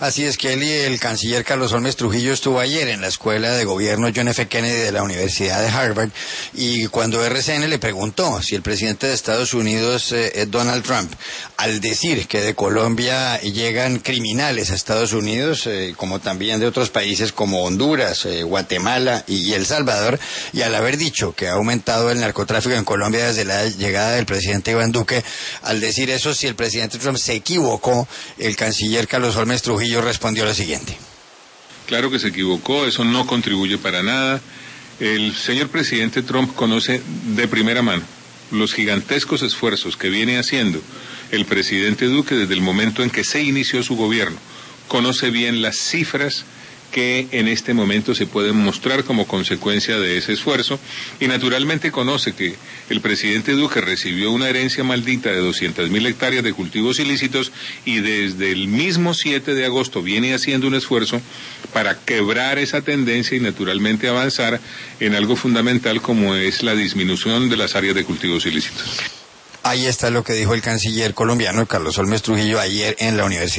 Así es que él y el canciller Carlos Holmes Trujillo estuvo ayer en la Escuela de Gobierno John F. Kennedy de la Universidad de Harvard, y cuando RCN le preguntó si el presidente de Estados Unidos, Donald Trump, al decir que de Colombia llegan criminales a Estados Unidos, como también de otros países como Honduras, Guatemala y El Salvador, y al haber dicho que ha aumentado el narcotráfico en Colombia desde la llegada del presidente Iván Duque, al decir eso, si el presidente Trump se equivocó, el canciller Carlos Holmes Trujillo respondió lo siguiente. Claro que se equivocó, eso no contribuye para nada. El señor presidente Trump conoce de primera mano los gigantescos esfuerzos que viene haciendo el presidente Duque desde el momento en que se inició su gobierno. Conoce bien las cifras que en este momento se pueden mostrar como consecuencia de ese esfuerzo, y naturalmente conoce que el presidente Duque recibió una herencia maldita de 200.000 hectáreas de cultivos ilícitos, y desde el mismo 7 de agosto viene haciendo un esfuerzo para quebrar esa tendencia y naturalmente avanzar en algo fundamental como es la disminución de las áreas de cultivos ilícitos. Ahí está lo que dijo el canciller colombiano Carlos Holmes Trujillo ayer en la Universidad